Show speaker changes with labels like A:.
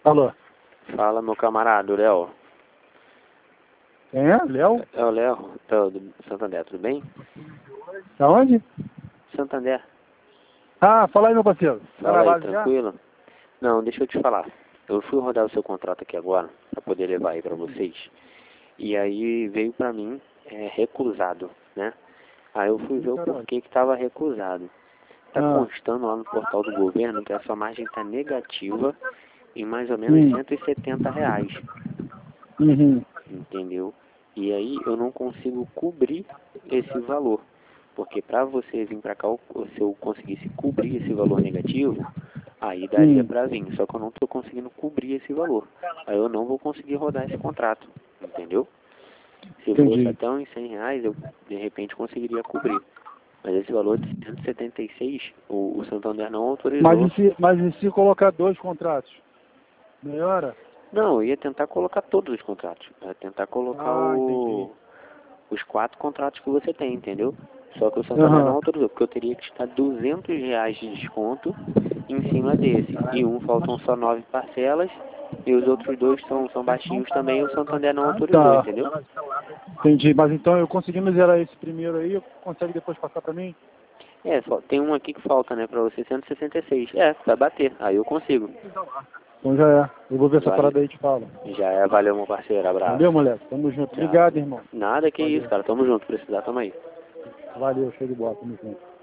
A: Alô?
B: Fala, meu camarada, o Léo.
A: Quem é? Léo?
B: É o Léo, do Santander, tudo bem?
A: Da onde?
B: Santander.
A: Ah, fala aí, meu parceiro. Tá
B: Fala
A: na
B: aí,
A: base já?
B: tranquilo? Não, deixa eu te falar. Eu fui rodar o seu contrato aqui agora, pra poder levar aí pra vocês. E aí veio pra mim recusado, né? Aí eu fui ver o porquê que tava recusado. Tá constando lá no portal do governo que a sua margem tá negativa em mais ou menos R$ 170.
A: Uhum.
B: Entendeu? E aí eu não consigo cobrir esse valor. Porque para você vir para cá, se eu conseguisse cobrir esse valor negativo, aí daria para vir. Só que eu não estou conseguindo cobrir esse valor. Aí eu não vou conseguir rodar esse contrato. Entendeu? Se fosse até uns R$ 100, eu de repente conseguiria cobrir. Mas esse valor de 176, o Santander não autorizou.
A: Mas e se colocar 2 contratos? Melhora?
B: Não, eu ia tentar colocar todos os contratos. Eu ia tentar colocar os 4 contratos que você tem, entendeu? Só que o Santander não autorizou, porque eu teria que te dar R$ 200 de desconto em cima desse. E faltam só 9 parcelas, e os outros 2 são baixinhos também, e o Santander não autorizou, entendeu?
A: Entendi. Mas então eu conseguindo zerar esse primeiro aí, consegue depois passar pra mim?
B: Só tem um aqui que falta, né, pra você, 166. Vai bater, aí eu consigo.
A: Então já é. Eu vou ver essa parada aí e te falo.
B: Já é, valeu, meu parceiro, abraço.
A: Valeu, moleque. Tamo junto. Obrigado, irmão.
B: Nada, que isso, cara, tamo junto, precisar, tamo aí.
A: Valeu, show de bola. Tamo junto.